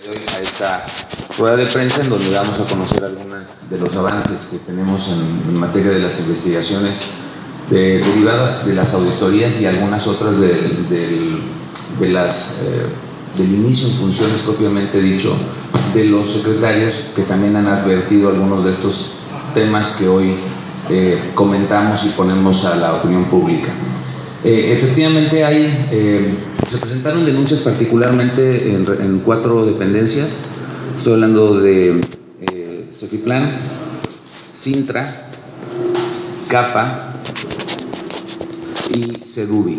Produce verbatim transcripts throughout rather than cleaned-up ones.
Hoy a esta rueda de prensa en donde vamos a conocer algunos de los avances que tenemos en, en materia de las investigaciones de, derivadas de las auditorías y algunas otras de, de, de las, eh, del inicio en funciones propiamente dicho de los secretarios, que también han advertido algunos de estos temas que hoy eh, comentamos y ponemos a la opinión pública. Eh, efectivamente hay, eh, se presentaron denuncias particularmente en, en cuatro dependencias. Estoy hablando de eh, Cefiplan, Cintra, CAPA y Seduvi.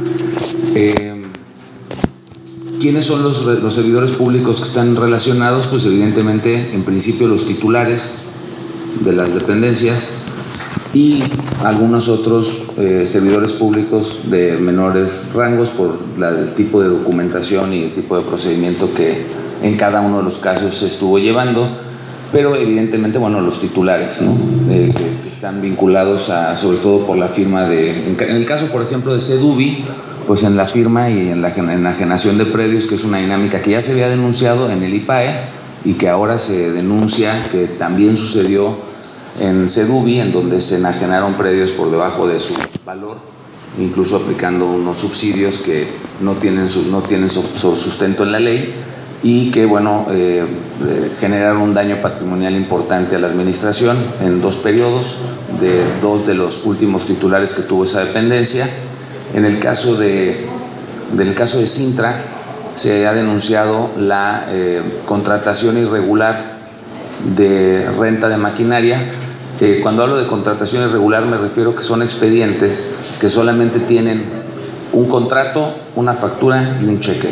Eh, ¿Quiénes son los, los servidores públicos que están relacionados? Pues evidentemente, en principio, los titulares de las dependencias y algunos otros eh, servidores públicos de menores rangos por la, el tipo de documentación y el tipo de procedimiento que en cada uno de los casos se estuvo llevando, pero evidentemente, bueno, los titulares, ¿no? Eh, que, que están vinculados a, sobre todo por la firma de, en, en el caso, por ejemplo, de Seduvi, pues en la firma y en la enajenación de predios, que es una dinámica que ya se había denunciado en el I P A E y que ahora se denuncia que también sucedió en Seduvi, en donde se enajenaron predios por debajo de su valor, incluso aplicando unos subsidios que no tienen, su, no tienen su, su sustento en la ley y que, bueno, eh, eh, generaron un daño patrimonial importante a la administración en dos periodos de dos de los últimos titulares que tuvo esa dependencia. En el caso de, del caso de Cintra, se ha denunciado la eh, contratación irregular de renta de maquinaria. Eh, cuando hablo de contratación irregular me refiero que son expedientes que solamente tienen un contrato, una factura y un cheque.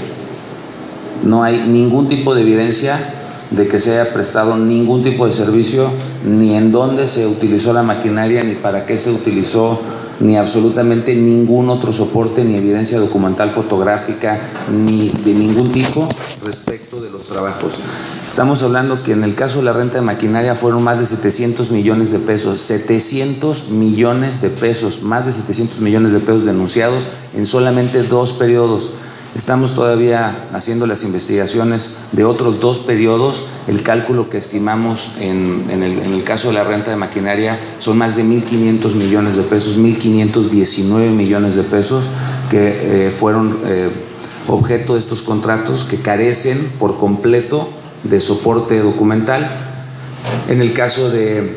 No hay ningún tipo de evidencia de que se haya prestado ningún tipo de servicio, ni en dónde se utilizó la maquinaria, ni para qué se utilizó, ni absolutamente ningún otro soporte, ni evidencia documental fotográfica, ni de ningún tipo respecto de los trabajos. Estamos hablando que en el caso de la renta de maquinaria fueron más de setecientos millones de pesos, setecientos millones de pesos, más de setecientos millones de pesos denunciados en solamente dos periodos. Estamos todavía haciendo las investigaciones de otros dos periodos. El cálculo que estimamos en, en, el, en el caso de la renta de maquinaria son más de mil quinientos millones de pesos, mil quinientos diecinueve millones de pesos que eh, fueron eh, objeto de estos contratos que carecen por completo de soporte documental. En el caso de,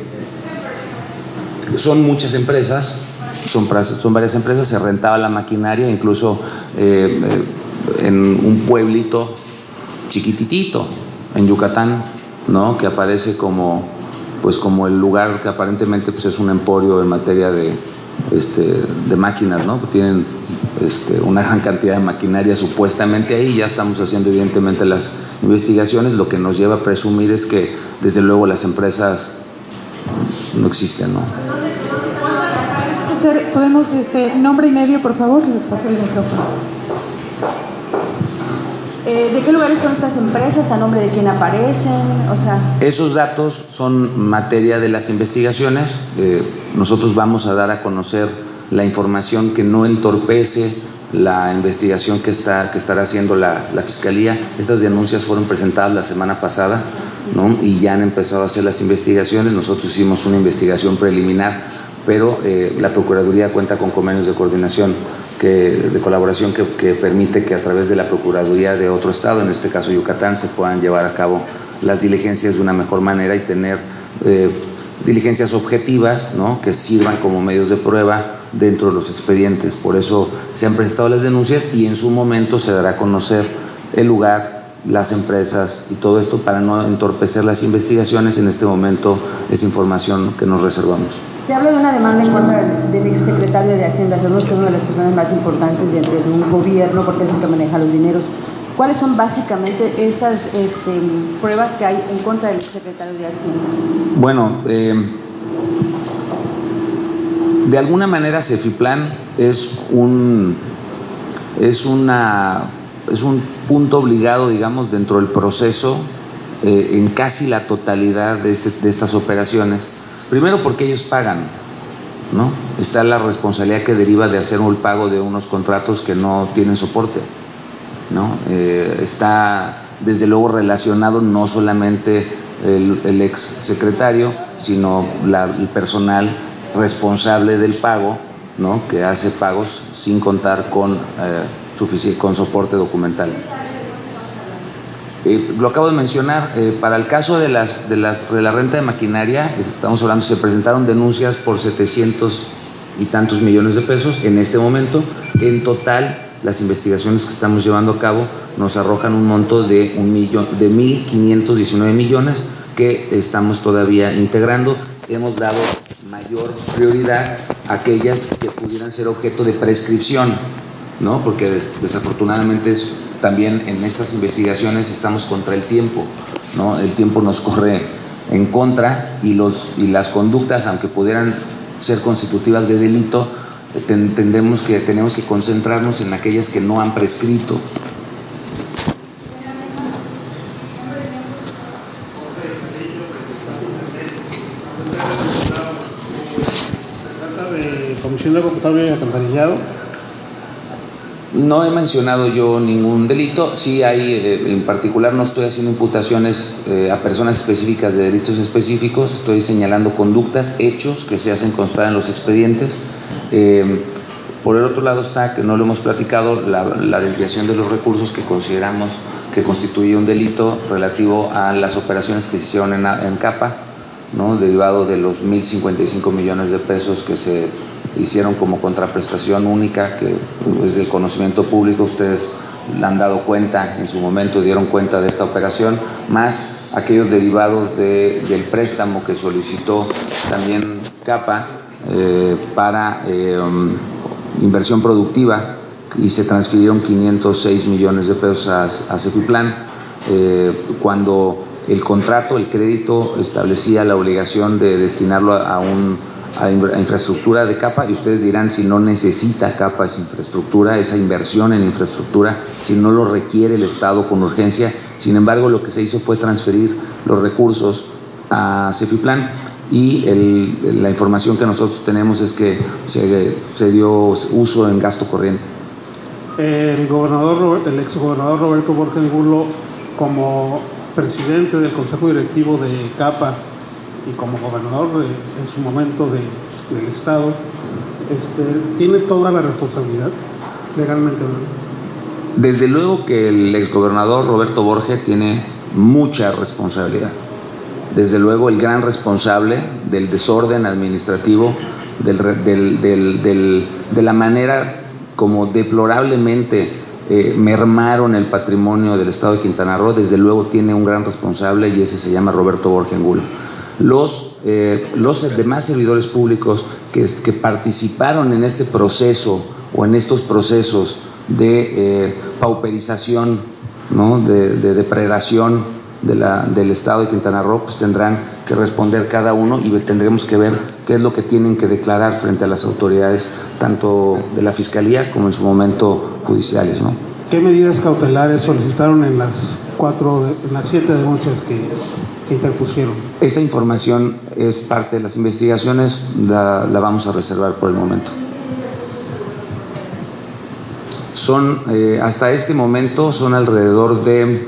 son muchas empresas, son, son varias empresas, se rentaba la maquinaria, incluso eh, eh, en un pueblito chiquititito en Yucatán, ¿no? Que aparece como, pues como el lugar que aparentemente pues es un emporio en materia de, este, de máquinas, ¿no? Que tienen este, una gran cantidad de maquinaria supuestamente ahí. Ya estamos haciendo evidentemente las investigaciones. Lo que nos lleva a presumir es que desde luego las empresas no existen, ¿no? Hacer, podemos, este, nombre y medio, por favor, les paso el micrófono. Eh, ¿De qué lugares son estas empresas? ¿A nombre de quién aparecen? O sea, esos datos son materia de las investigaciones. Eh, nosotros vamos a dar a conocer la información que no entorpece la investigación que está que estará haciendo la, la Fiscalía. Estas denuncias fueron presentadas la semana pasada, ¿no? Y ya han empezado a hacer las investigaciones. Nosotros hicimos una investigación preliminar, pero eh, la Procuraduría cuenta con convenios de coordinación, que, de colaboración que, que permite que a través de la Procuraduría de otro estado, en este caso Yucatán, se puedan llevar a cabo las diligencias de una mejor manera y tener eh, diligencias objetivas, ¿no? Que sirvan como medios de prueba dentro de los expedientes. Por eso se han presentado las denuncias y en su momento se dará a conocer el lugar, las empresas y todo esto para no entorpecer las investigaciones. En este momento es información que nos reservamos. Se habla de una demanda en contra del exsecretario de Hacienda. Sabemos que es una de las personas más importantes dentro de un gobierno porque es el que maneja los dineros. ¿Cuáles son básicamente estas este, pruebas que hay en contra del exsecretario de Hacienda? Bueno, eh, de alguna manera Cefiplan es un es una es un punto obligado, digamos, dentro del proceso eh, en casi la totalidad de, este, de estas operaciones. Primero porque ellos pagan, ¿no? Está la responsabilidad que deriva de hacer un pago de unos contratos que no tienen soporte, ¿no? Eh, está desde luego relacionado no solamente el, el ex secretario, sino la, el personal responsable del pago, ¿no?, que hace pagos sin contar con, eh, sufici- con soporte documental. Eh, lo acabo de mencionar, eh, para el caso de, las, de, las, de la renta de maquinaria, estamos hablando, se presentaron denuncias por setecientos y tantos millones de pesos en este momento. En total, las investigaciones que estamos llevando a cabo nos arrojan un monto de un millón, de mil quinientos diecinueve millones que estamos todavía integrando. Hemos dado mayor prioridad a aquellas que pudieran ser objeto de prescripción, ¿no?, porque des, desafortunadamente es, también en estas investigaciones estamos contra el tiempo, ¿no? El tiempo nos corre en contra y, los, y las conductas, aunque pudieran ser constitutivas de delito, entendemos que tenemos que concentrarnos en aquellas que no han prescrito. ¿Se trata de comisión de computable y alcantarillado? No he mencionado yo ningún delito. Sí hay, eh, en particular no estoy haciendo imputaciones eh, a personas específicas de delitos específicos, estoy señalando conductas, hechos que se hacen constar en los expedientes. Eh, por el otro lado está, que no lo hemos platicado, la, la desviación de los recursos que consideramos que constituye un delito relativo a las operaciones que se hicieron en, en CAPA, ¿no?, derivado de los mil cincuenta y cinco millones de pesos que se hicieron como contraprestación única, que es del conocimiento público, ustedes le han dado cuenta en su momento, dieron cuenta de esta operación, más aquellos derivados de, del préstamo que solicitó también CAPA eh, para eh, um, inversión productiva, y se transfirieron quinientos seis millones de pesos a, a Cefiplan, eh, cuando el contrato, el crédito establecía la obligación de destinarlo a, a un a infraestructura de CAPA, y ustedes dirán si no necesita CAPA esa infraestructura, esa inversión en infraestructura, si no lo requiere el Estado con urgencia. Sin embargo, lo que se hizo fue transferir los recursos a Cefiplan, y el, la información que nosotros tenemos es que se, se dio uso en gasto corriente. El gobernador, el exgobernador Roberto Borges Angulo, como presidente del Consejo Directivo de CAPA y como gobernador de, en su momento de, del Estado, este, ¿tiene toda la responsabilidad legalmente? Desde luego que el exgobernador Roberto Borges tiene mucha responsabilidad. Desde luego el gran responsable del desorden administrativo, del, del, del, del, de la manera como deplorablemente eh, mermaron el patrimonio del Estado de Quintana Roo, desde luego tiene un gran responsable, y ese se llama Roberto Borges Angulo. Los, eh, los demás servidores públicos que, que participaron en este proceso o en estos procesos de eh, pauperización, ¿no?, de, de depredación de la, del Estado de Quintana Roo, pues tendrán que responder cada uno, y tendremos que ver qué es lo que tienen que declarar frente a las autoridades, tanto de la Fiscalía como en su momento judiciales, ¿no? ¿Qué medidas cautelares solicitaron en las cuatro, en las siete denuncias que, que interpusieron? Esa información es parte de las investigaciones, la, la vamos a reservar por el momento. Son, eh, hasta este momento, son alrededor de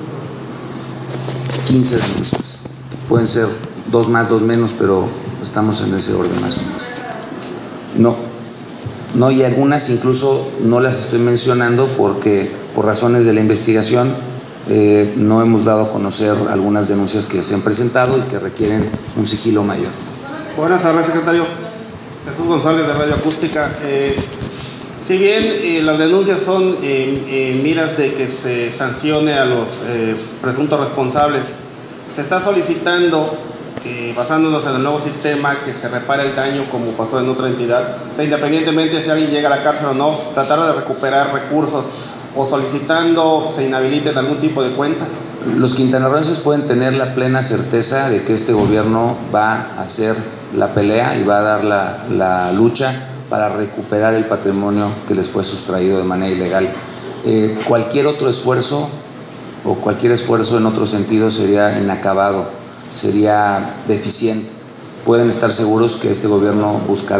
quince denuncias. Pueden ser dos más, dos menos, pero estamos en ese orden más o menos. No, no, y algunas incluso no las estoy mencionando porque por razones de la investigación eh, no hemos dado a conocer algunas denuncias que se han presentado y que requieren un sigilo mayor. Buenas tardes, secretario. Jesús González, de Radio Acústica. Eh, si bien eh, las denuncias son eh, eh, miras de que se sancione a los eh, presuntos responsables, se está solicitando, eh, basándonos en el nuevo sistema, que se repare el daño como pasó en otra entidad. O sea, independientemente si alguien llega a la cárcel o no, tratar de recuperar recursos, o solicitando se inhabiliten algún tipo de cuenta. Los quintanarroenses pueden tener la plena certeza de que este gobierno va a hacer la pelea y va a dar la, la lucha para recuperar el patrimonio que les fue sustraído de manera ilegal. Eh, cualquier otro esfuerzo o cualquier esfuerzo en otro sentido sería inacabado, sería deficiente. Pueden estar seguros que este gobierno buscará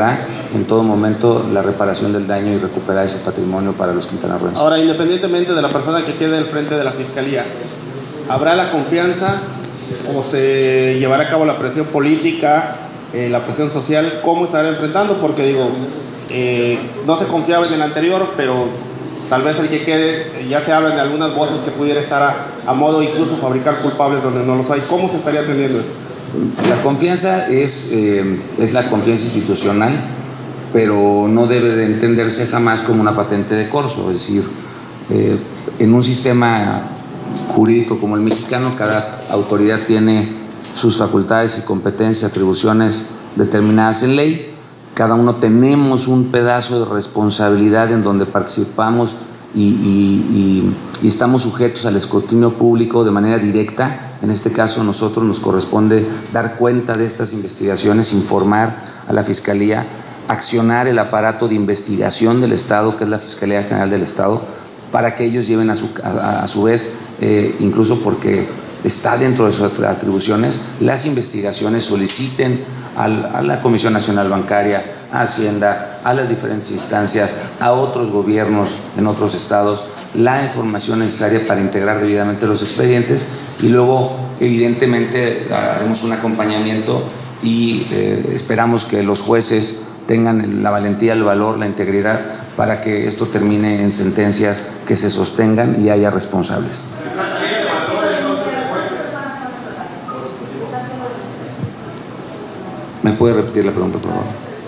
en todo momento la reparación del daño y recuperar ese patrimonio para los quintanarroenses. Ahora, independientemente de la persona que quede al frente de la Fiscalía, ¿habrá la confianza o se llevará a cabo la presión política, eh, la presión social? ¿Cómo estará enfrentando? Porque digo, eh, no se confiaba en el anterior, pero tal vez el que quede, ya se hablan de algunas voces que pudiera estar a, a modo incluso fabricar culpables donde no los hay. ¿Cómo se estaría atendiendo esto? La confianza es, eh, es la confianza institucional, pero no debe de entenderse jamás como una patente de corso. Es decir, eh, en un sistema jurídico como el mexicano, cada autoridad tiene sus facultades y competencias, atribuciones determinadas en ley. Cada uno tenemos un pedazo de responsabilidad en donde participamos y, y, y, y estamos sujetos al escrutinio público de manera directa. En este caso, a nosotros nos corresponde dar cuenta de estas investigaciones, informar a la Fiscalía, accionar el aparato de investigación del Estado, que es la Fiscalía General del Estado, para que ellos lleven a su, a, a su vez, eh, incluso porque está dentro de sus atribuciones, las investigaciones, soliciten al, a la Comisión Nacional Bancaria, a Hacienda, a las diferentes instancias, a otros gobiernos en otros estados, la información necesaria para integrar debidamente los expedientes, y luego evidentemente haremos un acompañamiento y eh, esperamos que los jueces tengan la valentía, el valor, la integridad para que esto termine en sentencias que se sostengan y haya responsables. ¿Me puede repetir la pregunta, por favor?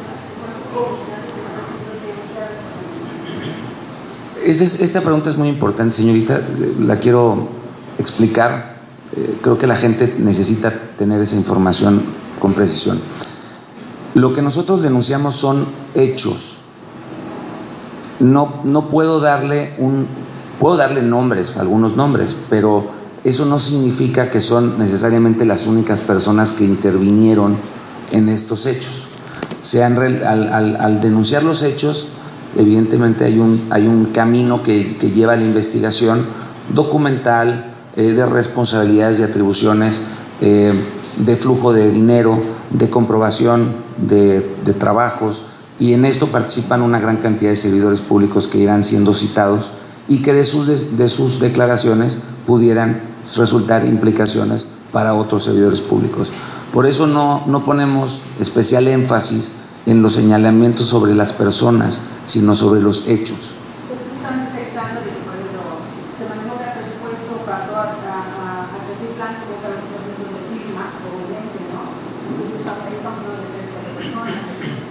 Esta, es, esta pregunta es muy importante, señorita, la quiero explicar. Eh, creo que la gente necesita tener esa información con precisión. Lo que nosotros denunciamos son hechos. No, no puedo darle un, puedo darle nombres, algunos nombres, pero eso no significa que son necesariamente las únicas personas que intervinieron en estos hechos. Se han, al, al, al denunciar los hechos, evidentemente hay un, hay un camino que, que lleva a la investigación documental, eh, de responsabilidades y atribuciones, eh, de flujo de dinero, de comprobación de, de trabajos, y en esto participan una gran cantidad de servidores públicos que irán siendo citados y que de sus, de, de sus declaraciones pudieran resultar implicaciones para otros servidores públicos. Por eso no, no ponemos especial énfasis en los señalamientos sobre las personas, sino sobre los hechos. Están detectando de que, por ejemplo, se manejó el presupuesto, pasó a, a, a tercer plan, como para los procesos de firma, obviamente, ¿no? Entonces, ahí estamos hablando de treinta personas.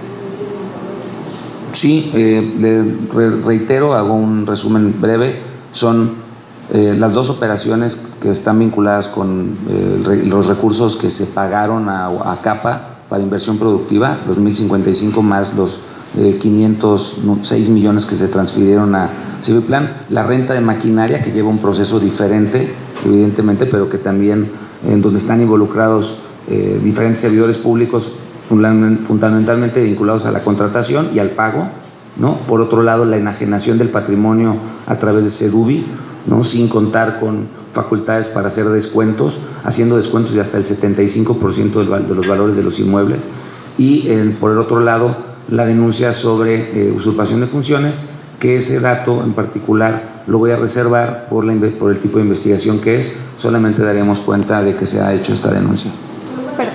Sí, eh, le reitero, hago un resumen breve. Son eh, las dos operaciones que están vinculadas con eh, los recursos que se pagaron a, a CAPA para inversión productiva, los mil cincuenta y cinco más los eh, quinientos seis millones que se transfirieron a Civiplan, la renta de maquinaria que lleva un proceso diferente, evidentemente, pero que también en donde están involucrados eh, diferentes servidores públicos, fundamentalmente vinculados a la contratación y al pago, ¿no? Por otro lado, la enajenación del patrimonio a través de Sedubi, ¿no? Sin contar con facultades para hacer descuentos, haciendo descuentos de hasta el setenta y cinco por ciento de los valores de los inmuebles. Y eh, por el otro lado, la denuncia sobre eh, usurpación de funciones, que ese dato en particular lo voy a reservar por, la, por el tipo de investigación que es. Solamente daremos cuenta de que se ha hecho esta denuncia. Pero,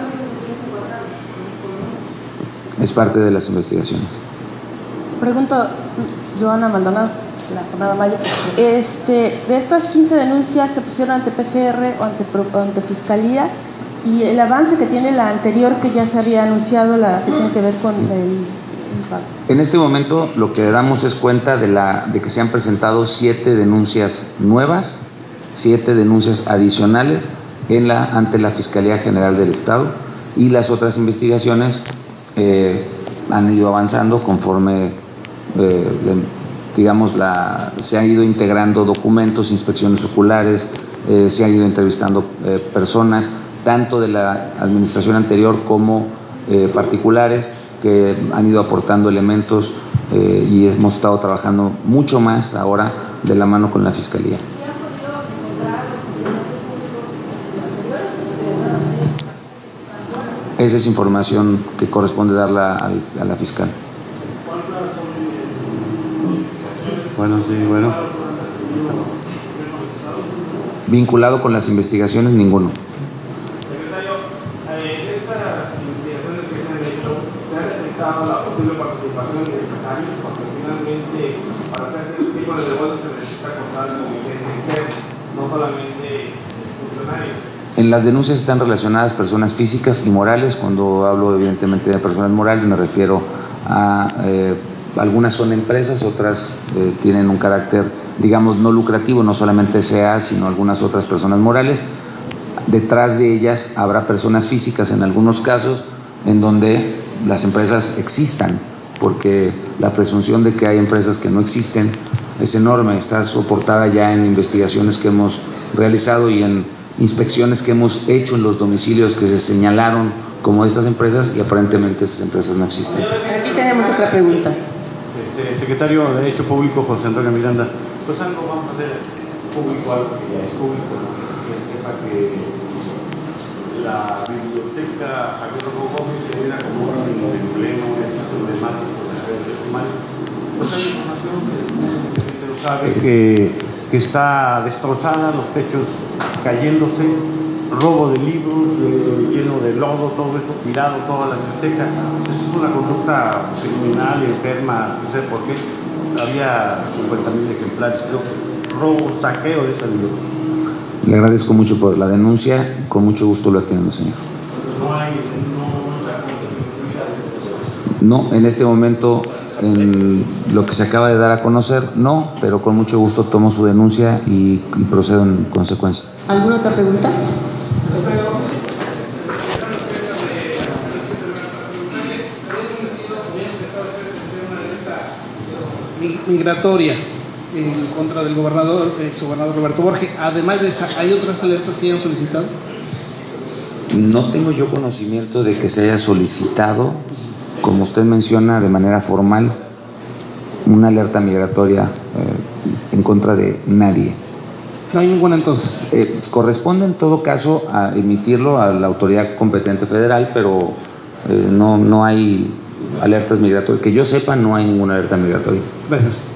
es parte de las investigaciones. pregunto, Joana Maldonado, la jornada Mayo, este, de estas quince denuncias se pusieron ante P G R o ante, ante Fiscalía, y el avance que tiene la anterior que ya se había anunciado, la que tiene que ver con el pago. En este momento lo que damos es cuenta de, la, de que se han presentado siete denuncias nuevas, siete denuncias adicionales en la, ante la Fiscalía General del Estado, y las otras investigaciones eh, han ido avanzando conforme, eh, digamos, la, se han ido integrando documentos, inspecciones oculares, eh, se han ido entrevistando eh, personas, tanto de la administración anterior como eh, particulares, que han ido aportando elementos eh, y hemos estado trabajando mucho más ahora de la mano con la Fiscalía. Esa esa es información que corresponde darla al, a la fiscal. Bueno, sí, bueno. Vinculado con las investigaciones, ninguno. Secretario, eh, estas investigaciones que se han hecho, ¿se ha detectado la posible participación de empresarios? Porque finalmente, para hacer este tipo de devueltas se necesita contar con gente externa, no solamente funcionarios. En las denuncias están relacionadas personas físicas y morales. Cuando hablo evidentemente de personas morales me refiero a eh, algunas son empresas, otras eh, tienen un carácter, digamos, no lucrativo, no solamente S A, sino algunas otras personas morales. Detrás de ellas habrá personas físicas en algunos casos en donde las empresas existan, porque la presunción de que hay empresas que no existen es enorme, está soportada ya en investigaciones que hemos realizado y en inspecciones que hemos hecho en los domicilios que se señalaron como estas empresas, y aparentemente esas empresas no existen. Aquí tenemos otra pregunta. Este, secretario de Derecho Público, José Antonio Miranda, pues algo vamos a hacer público, algo que ya es público, que sepa que la biblioteca Javier Rojo Gómez genera como un emblema, un éxito de más por los derechos humanos. Pues hay información que mucha gente lo sabe, que, que está destrozada, los techos cayéndose, robo de libros, de, lleno de lodo, todo eso, tirado, toda la biblioteca. Eso es una conducta criminal, enferma, no sé por qué. Había cincuenta mil ejemplares, creo, robo, saqueo de esa biblioteca. Le agradezco mucho por la denuncia, con mucho gusto lo atiendo, señor. No hay, no, no, en este momento, en lo que se acaba de dar a conocer, no, pero con mucho gusto tomo su denuncia y, y procedo en consecuencia. ¿Alguna otra pregunta? Migratoria en contra del gobernador, ex gobernador Roberto Borge. Además de esa, ¿hay otras alertas que hayan solicitado? No tengo yo conocimiento de que se haya solicitado, como usted menciona, de manera formal, una alerta migratoria eh, en contra de nadie. No hay ninguna entonces. Eh, corresponde en todo caso a emitirlo a la autoridad competente federal, pero eh, no, no hay alertas migratorias. Que yo sepa, no hay ninguna alerta migratoria. Gracias.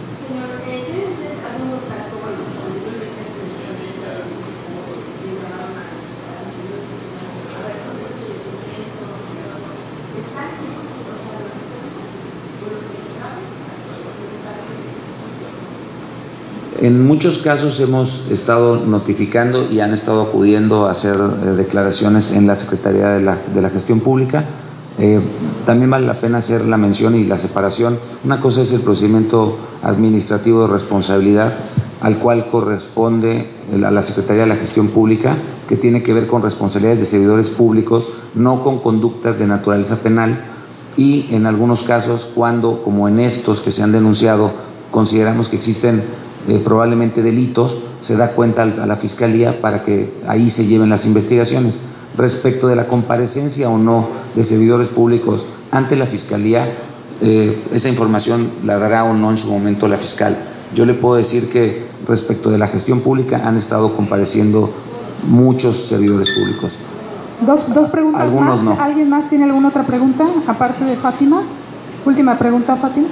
En muchos casos hemos estado notificando y han estado acudiendo a hacer eh, declaraciones en la Secretaría de la, de la Gestión Pública. Eh, también vale la pena hacer la mención y la separación. Una cosa es el procedimiento administrativo de responsabilidad, al cual corresponde a la Secretaría de la Gestión Pública, que tiene que ver con responsabilidades de servidores públicos, no con conductas de naturaleza penal, y en algunos casos, cuando, como en estos que se han denunciado, consideramos que existen Eh, probablemente delitos, se da cuenta a la Fiscalía para que ahí se lleven las investigaciones. Respecto de la comparecencia o no de servidores públicos ante la Fiscalía, eh, esa información la dará o no en su momento la fiscal. Yo le puedo decir que respecto de la gestión pública han estado compareciendo muchos servidores públicos. Dos, dos preguntas Algunos más. No. ¿Alguien más tiene alguna otra pregunta aparte de Fátima? Última pregunta, Fátima.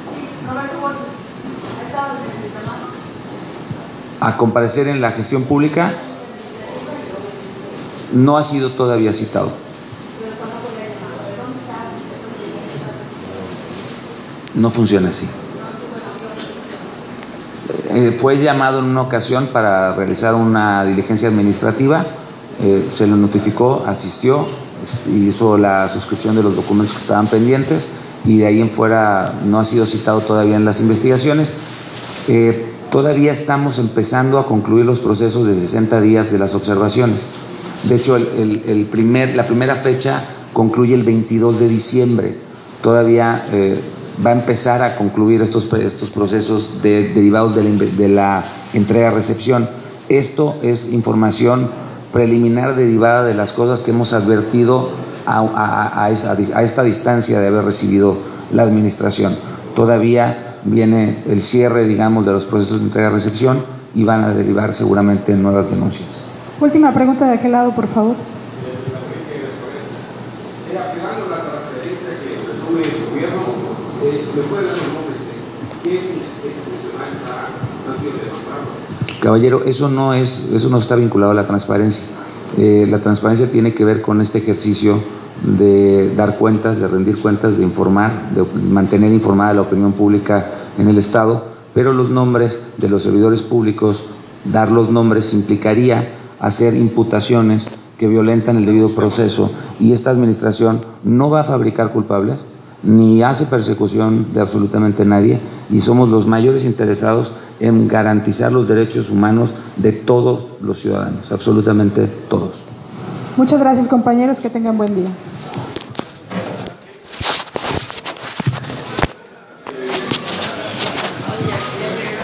A comparecer en la gestión pública, no ha sido todavía citado. No funciona así. Eh, fue llamado en una ocasión para realizar una diligencia administrativa, eh, se lo notificó, asistió, hizo la suscripción de los documentos que estaban pendientes y de ahí en fuera no ha sido citado todavía en las investigaciones. Eh, Todavía estamos empezando a concluir los procesos de sesenta días de las observaciones. De hecho, el, el, el primer, la primera fecha concluye el veintidós de diciembre. Todavía eh, va a empezar a concluir estos, estos procesos de, derivados de la, de la entrega-recepción. Esto es información preliminar derivada de las cosas que hemos advertido a, a, a, esa, a esta distancia de haber recibido la administración. Todavía viene el cierre, digamos, de los procesos de entrega-recepción y van a derivar seguramente en nuevas denuncias. Última pregunta de aquel lado, por favor. Era asume el gobierno, eh, ¿me puede dar el nombre de quién excepcional está siendo demostrado? Caballero, eso no es, eso no está vinculado a la transparencia. Eh, la transparencia tiene que ver con este ejercicio de dar cuentas, de rendir cuentas, de informar, de mantener informada la opinión pública en el Estado, pero los nombres de los servidores públicos, dar los nombres implicaría hacer imputaciones que violentan el debido proceso, y esta administración no va a fabricar culpables, ni hace persecución de absolutamente nadie, y somos los mayores interesados en garantizar los derechos humanos de todos los ciudadanos, absolutamente todos. Muchas gracias, compañeros, que tengan buen día.